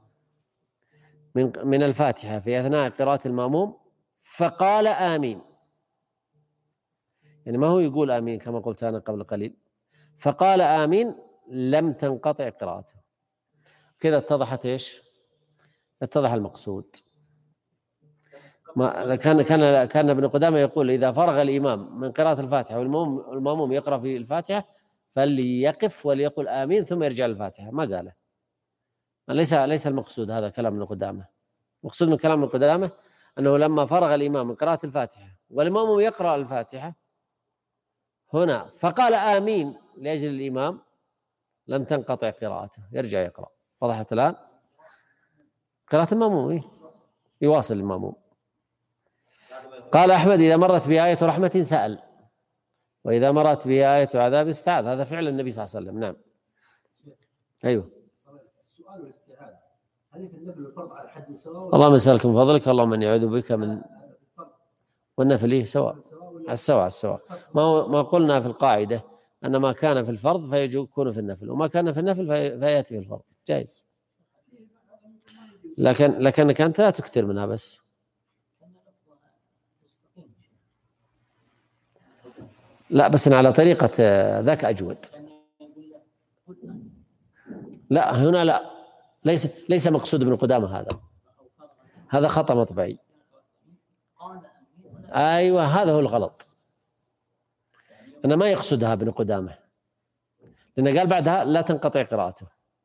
من من الفاتحة في أثناء قراءة المأموم فقال آمين يعني ما هو يقول آمين كما قلت أنا قبل قليل فقال آمين لم تنقطع قراءته. كذا اتضحت إيش؟ اتضح المقصود. ما كان كان كان ابن قدامة يقول إذا فرغ الإمام من قراءة الفاتحة والمأموم يقرأ في الفاتحة فليقف وليقول آمين ثم يرجع للفاتحة. ما قاله. ليس ليس المقصود هذا كلام ابن قدامة. المقصود من كلام ابن قدامة أنه لما فرغ الإمام من قراءة الفاتحة والمأموم يقرأ الفاتحة هنا فقال آمين لأجل الإمام لم تنقطع قراءته يرجع يقرأ. وضحت الآن؟ قراءة المأموم إيه؟ يواصل المأموم. قال أحمد إذا مرت بآية رحمة سأل وإذا مرت بآية عذاب استعاذ. هذا فعل النبي صلى الله عليه وسلم. نعم. أيوه. السؤال والاستعاذة هل في النفل والفرض على حد سواء؟ اللهم اسألك من فضلك اللهم إني أعوذ بك من والنفل إيه سواء على السواء على السواء. ما ما قلنا في القاعدة أن ما كان في الفرض فيكون في النفل وما كان في النفل فيأتي في الفرض جائز. لكن لكنك أنت لا تكثر منها بس. لا بس أنا على طريقة ذاك أجود. لا هنا لا، ليس ليس مقصود ابن قدامة هذا، هذا خطأ مطبعي. أيوة هذا هو الغلط، أنا ما يقصدها ابن قدامة، لأنه قال بعدها لا تنقطع قراءته.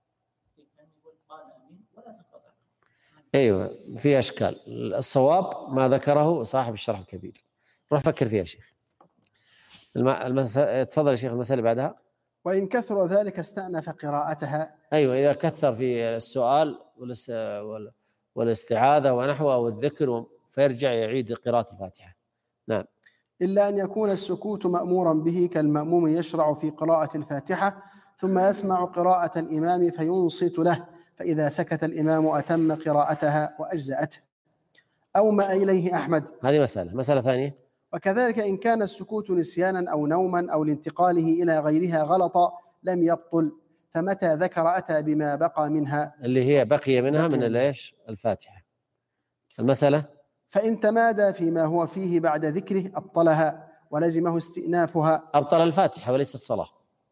أيوة في أشكال، الصواب ما ذكره صاحب الشرح الكبير، روح فكر فيها شيخ. المس... تفضل يا شيخ. المسألة بعدها وإن كثر ذلك استأنف قراءتها. أيوة إذا كثر في السؤال والاس... والاستعاذة ونحوه والذكر فيرجع يعيد قراءة الفاتحة. نعم. إلا أن يكون السكوت مأمورا به، كالمأموم يشرع في قراءة الفاتحة ثم يسمع قراءة الإمام فينصت له، فإذا سكت الإمام أتم قراءتها وأجزأته. أومأ إليه أحمد. هذه مسألة. مسألة ثانية، وكذلك إن كان السكوت نسيانا أو نوما أو لانتقاله إلى غيرها غلطا لم يبطل، فمتى ذكر أتى بما بقى منها، اللي هي بقي منها بقي من الإيش؟ الفاتحة. المسألة فإن تمادى فيما هو فيه بعد ذكره أبطلها ولزمه استئنافها. أبطل الفاتحة وليس الصلاة.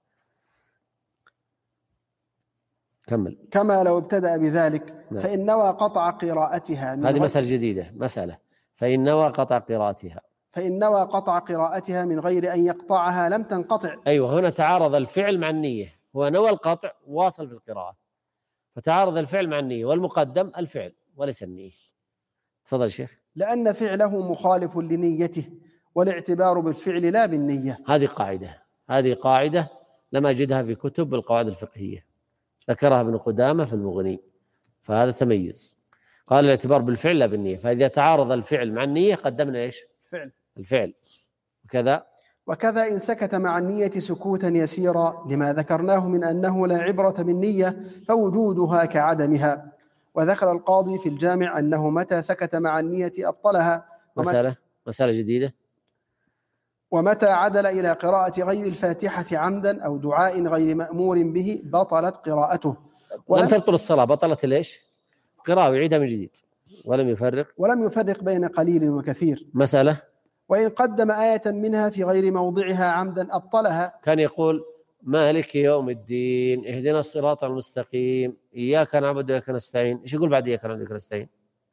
كمل. كما لو ابتدأ بذلك. نعم. فإن نوى قطع قراءتها من هذه مسألة جديدة. مسألة فإن نوى قطع قراءتها فإن نوى قطع قراءتها من غير أن يقطعها لم تنقطع. أيوة هنا تعارض الفعل مع النية، هو نوى القطع واصل في القراءة، فتعارض الفعل مع النية، والمقدم الفعل وليس النية. تفضل شيخ. لأن فعله مخالف لنيته، والاعتبار بالفعل لا بالنية. هذه قاعدة، هذه قاعدة لم أجدها في كتب القواعد الفقهية، ذكرها ابن قدامة في المغني، فهذا تميز. قال الاعتبار بالفعل لا بالنية، فإذا تعارض الفعل مع النية قدمنا إيش؟ الفعل. الفعل. وكذا وكذا إن سكت مع النية سكوتا يسيرا لما ذكرناه من أنه لا عبرة بالنية فوجودها كعدمها. وذكر القاضي في الجامع أنه متى سكت مع النية أبطلها. مسألة مسألة جديدة. ومتى عدل إلى قراءة غير الفاتحة عمدا أو دعاء غير مأمور به بطلت قراءته. لم تبطل الصلاة، بطلت ليش؟ قراءة ويعيدها من جديد. ولم يفرق ولم يفرق بين قليل وكثير. مسألة. وإن قدم آية منها في غير موضعها عمدا أبطلها. كان يقول مالك يوم الدين اهدنا الصراط المستقيم إياك نعبد وإياك نستعين، إيش يقول بعد إياك نعبد وإياك نستعين؟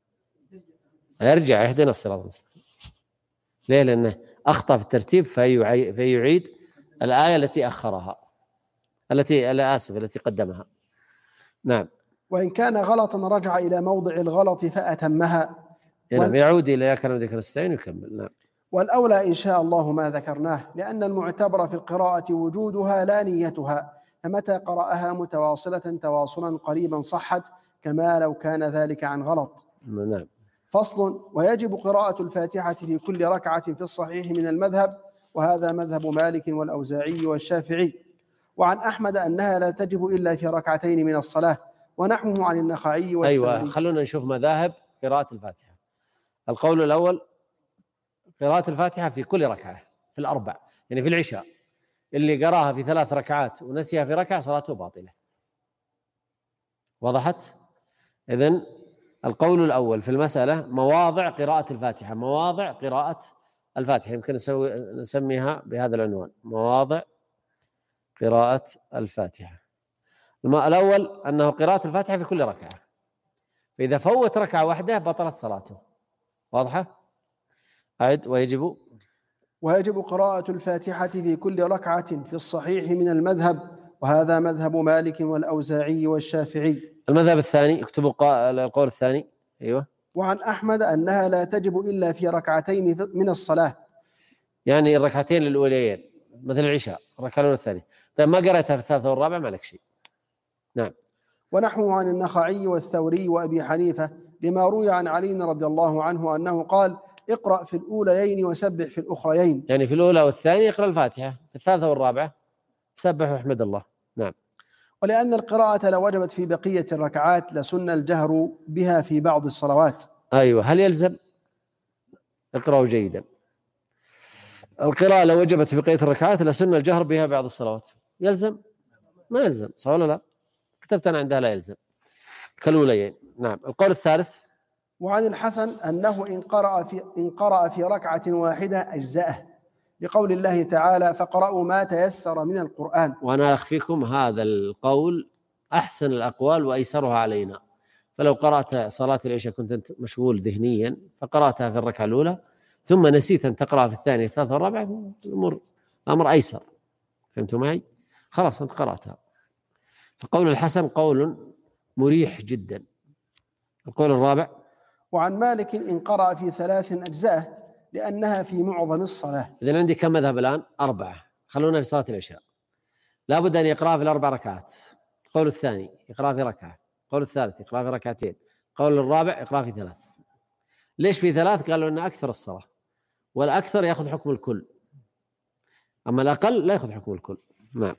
يرجع اهدنا الصراط المستقيم. ليه؟ لأنه أخطأ في الترتيب فيعيد الآية التي أخرها، التي لا آسف التي قدمها. نعم. وإن كان غلطا رجع إلى موضع الغلط فأتمها. نعم وال... يعود إلى إياك نعبد وإياك نستعين ويكمل. نعم. والأولى إن شاء الله ما ذكرناه، لأن المعتبر في القراءة وجودها لا نيتها، فمتى قرأها متواصلة تواصلا قريبا صحت، كما لو كان ذلك عن غلط. نعم. فصل. ويجب قراءة الفاتحة في كل ركعة في الصحيح من المذهب، وهذا مذهب مالك والأوزاعي والشافعي. وعن أحمد أنها لا تجب إلا في ركعتين من الصلاة، ونحوه عن النخعي والثوري. أيوة خلونا نشوف مذاهب قراءة الفاتحة. القول الأول قراءة الفاتحة في كل ركعة في الأربع، يعني في العشاء اللي قراها في ثلاث ركعات ونسيها في ركعة صلاته باطلة. وضحت؟ إذن القول الأول في المسألة مواضع قراءة الفاتحة، مواضع قراءة الفاتحة، يمكن نسوي نسميها بهذا العنوان، مواضع قراءة الفاتحة. الأول أنه قراءة الفاتحة في كل ركعة، فإذا فوت ركعة واحدة بطلت صلاته. واضحة؟ أعد. ويجب ويجب قراءة الفاتحة في كل ركعة في الصحيح من المذهب، وهذا مذهب مالك والأوزاعي والشافعي. المذهب الثاني اكتبوا القول الثاني. أيوة. وعن أحمد أنها لا تجب إلا في ركعتين من الصلاة، يعني الركعتين الأوليين مثل العشاء الركعة الأولى الثانية. طيب ما قرأتها في الثالثة والرابعة ما لك شيء. نعم. ونحوه عن النخعي والثوري وأبي حنيفة، لما روي عن علي رضي الله عنه أنه قال اقرأ في الأوليين وسبح في الأخريين، يعني في الأولى والثانية اقرأ الفاتحة، في الثالثة والرابعة سبح واحمد الله. نعم. ولأن القراءة لو وجبت في بقية الركعات لسن الجهر بها في بعض الصلوات. أيوة. هل يلزم؟ اقرأوا جيدا. القراءة لو وجبت في بقية الركعات لسن الجهر بها بعض الصلوات. يلزم؟ ما يلزم، صح ولا لا؟ كتبت أنا عندها لا يلزم كالأوليين. نعم. القول الثالث: وعن الحسن أنه إن قرأ في إن قرأ في ركعة واحدة أجزأه، لقول الله تعالى: فقرأوا ما تيسر من القرآن. وأنا أخفيكم هذا القول أحسن الأقوال وأيسرها علينا. فلو قرأت صلاة العشاء كنت أنت مشغول ذهنيا فقرأتها في الركعة الأولى ثم نسيت أن تقرأ في الثانية الثالثة والرابعة، الأمر الأمر أيسر. فهمتوا معي؟ خلاص أنت قرأتها. فقول الحسن قول مريح جدا. القول الرابع: وعن مالك إن قرأ في ثلاث أجزأه، لأنها في معظم الصلاة. إذن عندي كم مذهب الآن؟ أربعة. خلونا في صلاة العشاء، لا بد أن يقرأ في الأربع ركعات. القول الثاني يقرأ في ركعة، القول الثالث يقرأ في ركعتين، القول الرابع يقرأ في ثلاث. ليش في ثلاث؟ قالوا إن أكثر الصلاة، والأكثر يأخذ حكم الكل، أما الأقل لا يأخذ حكم الكل. نعم.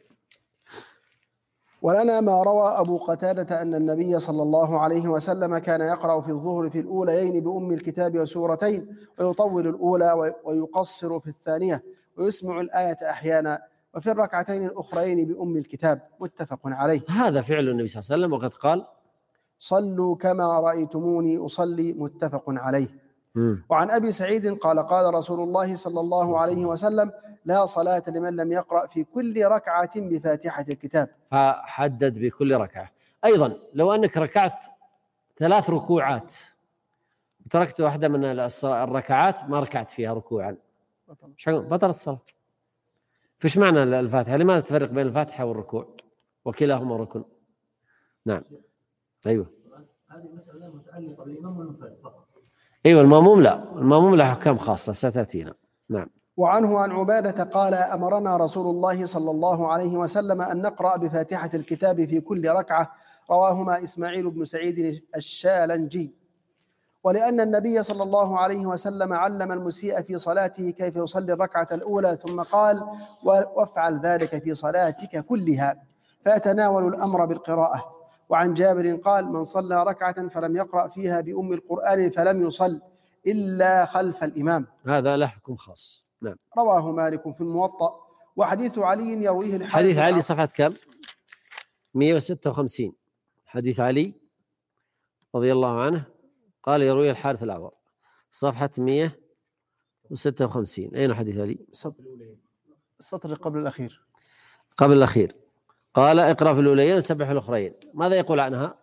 ولنا ما روى أبو قتادة أن النبي صلى الله عليه وسلم كان يقرأ في الظهر في الأوليين بأم الكتاب وسورتين، ويطول الأولى ويقصر في الثانية، ويسمع الآية أحيانا، وفي الركعتين الأخرين بأم الكتاب. متفق عليه. هذا فعل النبي صلى الله عليه وسلم، وقد قال: صلوا كما رأيتموني أصلي. متفق عليه. مم. وعن أبي سعيد قال: قال رسول الله صلى الله عليه وسلم: لا صلاة لمن لم يقرأ في كل ركعة بفاتحة الكتاب. فحدد بكل ركعة. أيضا لو أنك ركعت ثلاث ركوعات وتركت واحدة من الركعات ما ركعت فيها ركوعا، بطل الصلاة. فيش معنى الفاتحة؟ لماذا تفرق بين الفاتحة والركوع وكلاهما ركن؟ نعم. أيوة، هذه مسألة متعلقة بالإمام والمنفرد فقط. أيوة، المأموم لا، المأموم له أحكام خاصة ستأتينا. نعم. وعنه عن عبادة قال: أمرنا رسول الله صلى الله عليه وسلم أن نقرأ بفاتحة الكتاب في كل ركعة. رواهما إسماعيل بن سعيد الشالنجي. ولأن النبي صلى الله عليه وسلم علم المسيء في صلاته كيف يصلي الركعة الأولى، ثم قال: وافعل ذلك في صلاتك كلها، فيتناول الأمر بالقراءة. وعن جابر قال: من صلى ركعة فلم يقرأ فيها بأم القرآن فلم يصل إلا خلف الإمام. هذا له حكم خاص. نعم. رواه مالك في الموطأ. وحديث علي يرويه الحارث. حديث علي صفحة كم؟ مئة وستة وخمسين. حديث علي رضي الله عنه قال يروي الحارث الأعور، صفحة مئة وستة وخمسين. أين حديث علي؟ السطر قبل الأخير. قبل الأخير. قال: اقرأ في الأوليين وسبح الأخرين. ماذا يقول عنها؟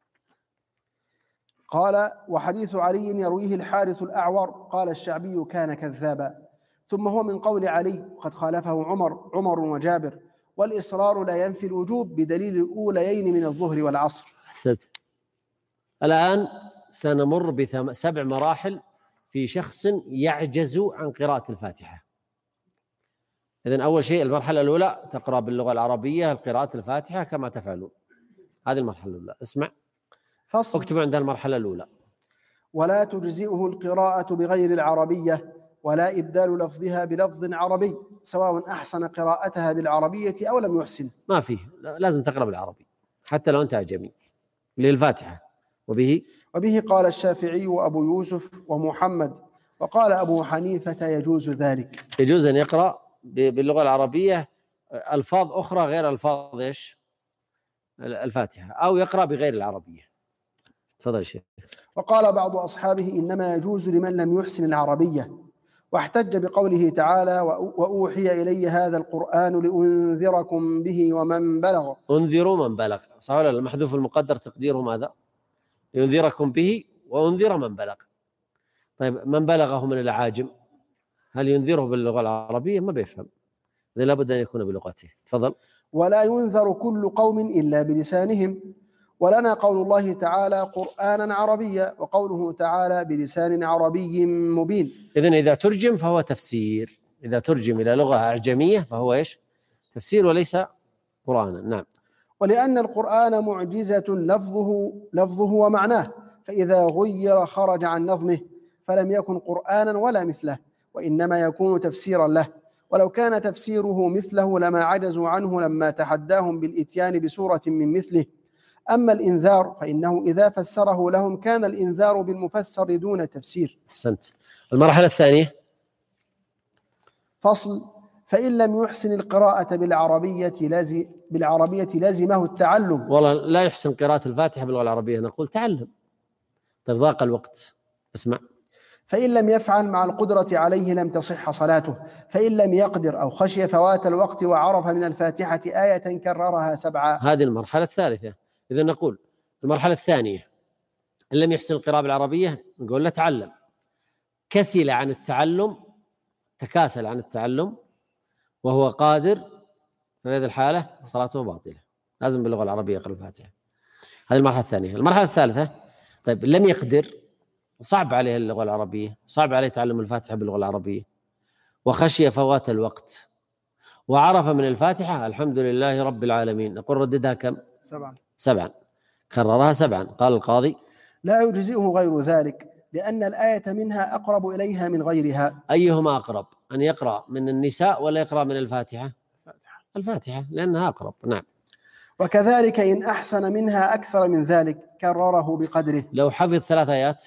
قال: وحديث علي يرويه الحارث الأعور. قال الشعبي: كان كذابا. ثم هو من قول علي، قد خالفه عمر عمر وجابر. والإصرار لا ينفي الوجوب بدليل الأوليين من الظهر والعصر. حسنت. الآن سنمر بسبع مراحل في شخص يعجز عن قراءة الفاتحة. إذن أول شيء المرحلة الأولى تقرأ باللغة العربية القراءة الفاتحة كما تفعلون. هذه المرحلة الأولى. اسمع، فصل. اكتب عندنا المرحلة الأولى: ولا تجزئه القراءة بغير العربية، ولا إبدال لفظها بلفظ عربي، سواء أحسن قراءتها بالعربية أو لم يحسن. ما فيه، لازم تقرأ بالعربي حتى لو أنت أعجمي للفاتحة. وبه وبه قال الشافعي وأبو يوسف ومحمد، وقال أبو حنيفة يجوز ذلك. يجوز أن يقرأ باللغة العربية ألفاظ أخرى غير ألفاظ إيش؟ الفاتحة، أو يقرأ بغير العربية. تفضل شيخ. وقال بعض أصحابه إنما يجوز لمن لم يحسن العربية، واحتج بقوله تعالى: وأوحي إلي هذا القرآن لأنذركم به ومن بلغ. أنذروا من بلغ، صح ولا لا؟ المحذوف المقدر تقديره ماذا؟ ينذركم به وأنذر من بلغ. طيب من بلغه من العاجم هل ينذره باللغة العربية؟ ما بيفهم، إذا لابد أن يكون بلغته. تفضل. ولا ينذر كل قوم إلا بلسانهم. ولنا قول الله تعالى: قرآنا عربيا، وقوله تعالى: بلسان عربي مبين. إذن إذا ترجم فهو تفسير، إذا ترجم إلى لغة أعجمية فهو إيش؟ تفسير وليس قرآنا. نعم. ولأن القرآن معجزة لفظه لفظه ومعناه، فإذا غير خرج عن نظمه، فلم يكن قرآنا ولا مثله، وإنما يكون تفسيرا له. ولو كان تفسيره مثله لما عجزوا عنه لما تحداهم بالإتيان بسورة من مثله. أما الإنذار فإنه إذا فسره لهم كان الإنذار بالمفسر دون التفسير. أحسنت. المرحلة الثانية. فصل. فإن لم يحسن القراءة بالعربية لازم بالعربية لازمه التعلم. والله لا يحسن قراءة الفاتحة باللغة العربية، نقول تعلم، طيب ضاق الوقت، اسمع. فإن لم يفعل مع القدرة عليه لم تصح صلاته، فإن لم يقدر أو خشي فوات الوقت وعرف من الفاتحة آية كررها سبعا. هذه المرحلة الثالثة. إذا نقول المرحلة الثانية إن لم يحسن القراءة بالعربية نقول له تعلم، كسل عن التعلم، تكاسل عن التعلم وهو قادر، في هذه الحالة صلاته باطلة، لازم باللغة العربية يقرأ الفاتحة. هذه المرحلة الثانية. المرحلة الثالثة طيب لم يقدر، صعب عليه اللغة العربية، صعب عليه تعلم الفاتحة باللغة العربية، وخشي فوات الوقت وعرف من الفاتحة الحمد لله رب العالمين، نقول رددها كم؟ سبعا. سبعا، كررها سبعا. قال القاضي لا يجزئه غير ذلك لأن الآية منها أقرب إليها من غيرها. أيهما أقرب؟ أن يقرأ من النساء ولا يقرأ من الفاتحة؟ الفاتحة لأنها أقرب. نعم. وكذلك إن أحسن منها أكثر من ذلك كرره بقدره. لو حفظ ثلاث آيات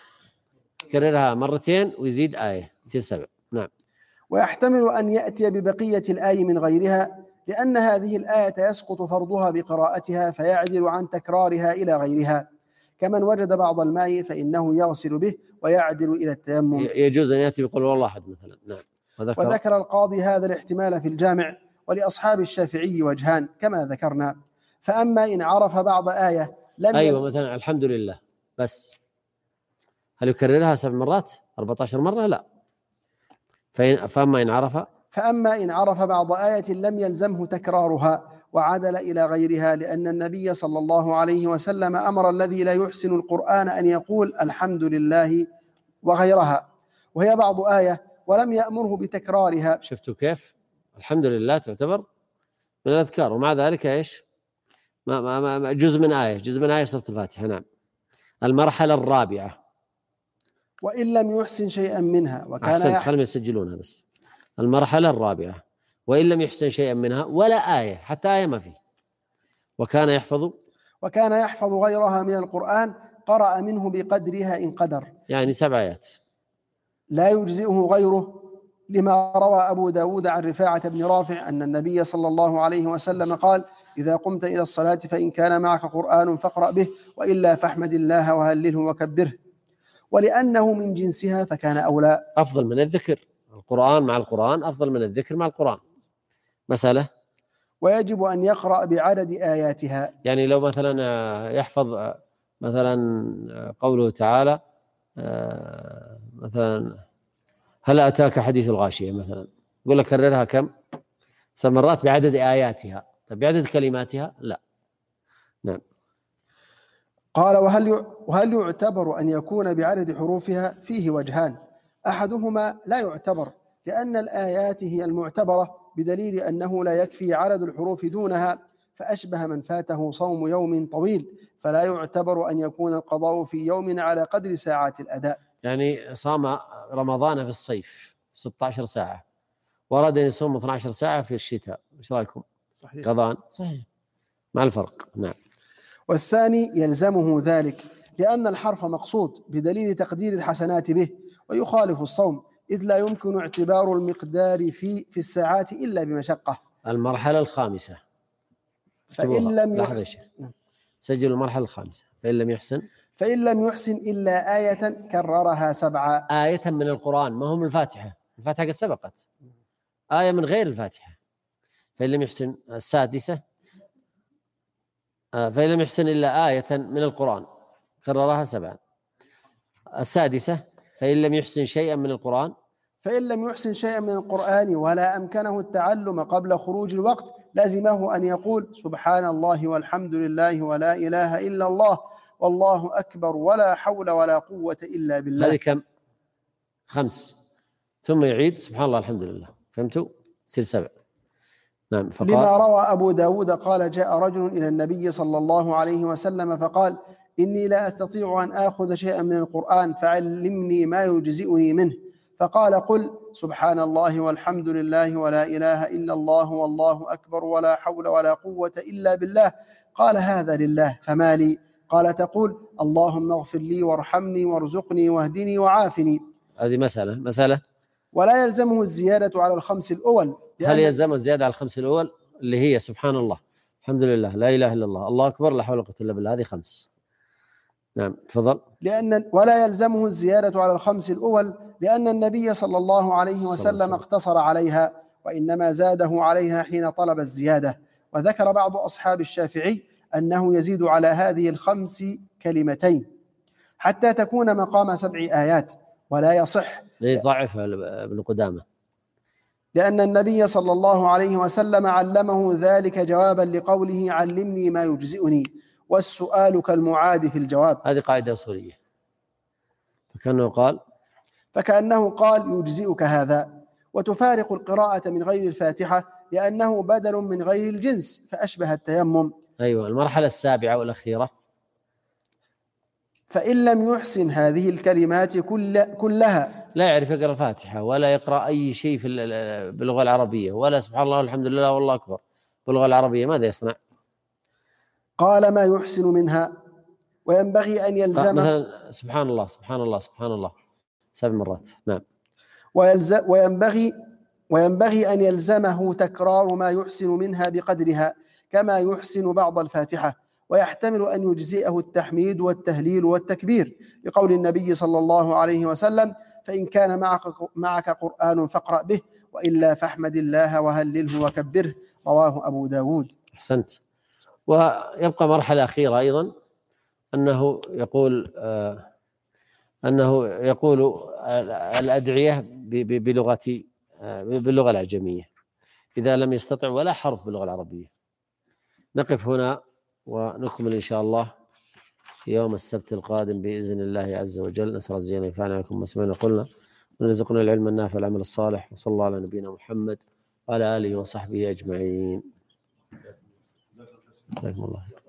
كررها مرتين ويزيد آية تصير سبع. نعم. ويحتمل أن يأتي ببقية الآية من غيرها لأن هذه الآية يسقط فرضها بقراءتها فيعدل عن تكرارها إلى غيرها، كمن وجد بعض الماء فإنه يغسل به ويعدل إلى التيمم. يجوز أن يأتي بقول والله أحد مثلا. نعم. وذكر, وذكر القاضي هذا الاحتمال في الجامع، ولأصحاب الشافعي وجهان كما ذكرنا. فأما إن عرف بعض آية لم أيوة مثلا الحمد لله بس، هل يكررها سبع مرات أربعة عشر مرة؟ لا. فأما إن عرف فأما إن عرف بعض آية لم يلزمه تكرارها وعدل إلى غيرها، لأن النبي صلى الله عليه وسلم أمر الذي لا يحسن القرآن أن يقول الحمد لله وغيرها، وهي بعض آية، ولم يأمره بتكرارها. شفتوا كيف؟ الحمد لله تعتبر من الأذكار، ومع ذلك إيش؟ ما ما ما جزء من آية، جزء من آية سورة الفاتحة. نعم. المرحلة الرابعة وإن لم يحسن شيئا منها وكان أحسنت، يحسن. خلهم يسجلونها بس. المرحلة الرابعة وإن لم يحسن شيئا منها ولا آية، حتى آية ما في، وكان يحفظ وكان يحفظ غيرها من القرآن قرأ منه بقدرها إن قدر، يعني سبع آيات. لا يجزئه غيره، لما روى أبو داود عن رفاعة بن رافع أن النبي صلى الله عليه وسلم قال إذا قمت إلى الصلاة فإن كان معك قرآن فاقرأ به، وإلا فاحمد الله وهلله وكبره، ولأنه من جنسها فكان أولى. أفضل من الذكر، القرآن مع القرآن أفضل من الذكر مع القرآن. مسألة. ويجب أن يقرأ بعدد آياتها. يعني لو مثلا يحفظ مثلا قوله تعالى مثلا هل أتاك حديث الغاشية مثلا، يقول لك كررها كم؟ سبع مرات بعدد آياتها. طيب بعدد كلماتها؟ لا. نعم. قال وهل وهل يعتبر أن يكون بعدد حروفها؟ فيه وجهان، أحدهما لا يعتبر لأن الآيات هي المعتبرة، بدليل أنه لا يكفي عدد الحروف دونها، فأشبه من فاته صوم يوم طويل، فلا يعتبر أن يكون القضاء في يوم على قدر ساعات الأداء. يعني صام رمضان في الصيف ستة عشر ساعة، وأراد أن يصوم اثنتي عشرة ساعة في الشتاء، إيش رأيكم؟ صحيح. قضاء صحيح مع الفرق. نعم. والثاني يلزمه ذلك لأن الحرف مقصود بدليل تقدير الحسنات به، ويخالف الصوم إذ لا يمكن اعتبار المقدار في في الساعات إلا بمشقة. المرحلة الخامسة فإن لم يحسن، سجل المرحلة الخامسة. فإن لم يحسن فإن لم يحسن إلا آية كررها سبعا. آية من القرآن، ما هم الفاتحة، الفاتحة قد سبقت، آية من غير الفاتحة. فإن لم يحسن. السادسة فإن لم يحسن إلا آية من القرآن كررها سبعا. السادسة فإن لم يحسن شيئا من القرآن فإن لم يحسن شيئا من القرآن ولا أمكنه التعلم قبل خروج الوقت لازمه أن يقول سبحان الله والحمد لله ولا إله إلا الله والله أكبر ولا حول ولا قوة إلا بالله. هذه كم؟ خمس. ثم يعيد سبحان الله الحمد لله. فهمتوا؟ تصير سبع. نعم. فقال لما روى أبو داود قال جاء رجل إلى النبي صلى الله عليه وسلم فقال إني لا أستطيع أن آخذ شيئا من القرآن فعلمني ما يجزئني منه، فقال قل سبحان الله والحمد لله ولا إله إلا الله والله أكبر ولا حول ولا قوة إلا بالله. قال هذا لله فما لي؟ قال تقول اللهم اغفر لي وارحمني وارزقني واهدني وعافني. هذه مسألة مسألة ولا يلزمه الزيادة على الخمس الأول. هل يلزمه الزيادة على الخمس الأول اللي هي سبحان الله الحمد لله لا إله إلا الله الله أكبر لا حول ولا قوة إلا بالله؟ هذه خمس. نعم تفضل. لأن ولا يلزمه الزيادة على الخمس الأول لأن النبي صلى الله عليه وسلم اقتصر عليها، وإنما زاده عليها حين طلب الزيادة. وذكر بعض أصحاب الشافعي أنه يزيد على هذه الخمس كلمتين حتى تكون مقام سبع آيات، ولا يصح. ضعف ابن قدامة، لأن النبي صلى الله عليه وسلم علمه ذلك جوابا لقوله علمني ما يجزئني، والسؤال كالمعاد في الجواب. هذه قاعدة أصولية. فكأنه قال فكأنه قال يجزئك هذا، وتفارق القراءة من غير الفاتحة لأنه بدل من غير الجنس فأشبه التيمم. أيوة. المرحلة السابعة والأخيرة، فإن لم يحسن هذه الكلمات كل كلها، لا يعرف يقرأ الفاتحة ولا يقرأ أي شيء في باللغة العربية، ولا سبحان الله والحمد لله والله أكبر باللغة العربية، ماذا يصنع؟ قال ما يحسن منها، وينبغي أن يلزم مثلا سبحان الله سبحان الله سبحان الله سبع مرات. نعم. وينبغي وينبغي أن يلزمه تكرار ما يحسن منها بقدرها كما يحسن بعض الفاتحة، ويحتمل أن يجزئه التحميد والتهليل والتكبير لقول النبي صلى الله عليه وسلم فإن كان معك, معك قرآن فاقرأ به وإلا فاحمد الله وهلله وكبره، رواه أبو داود. أحسنت. ويبقى مرحلة أخيرة أيضا أنه يقول آه أنه يقول الأدعية بلغة آه باللغة الأعجمية إذا لم يستطع ولا حرف باللغة العربية. نقف هنا ونكمل إن شاء الله يوم السبت القادم بإذن الله عز وجل. نسأل الله أن ينفعنا بكم ما سمعنا قلنا ونرزقنا العلم النافع والعمل الصالح، وصلى الله على نبينا محمد وعلى آله وصحبه أجمعين. جزاكم الله.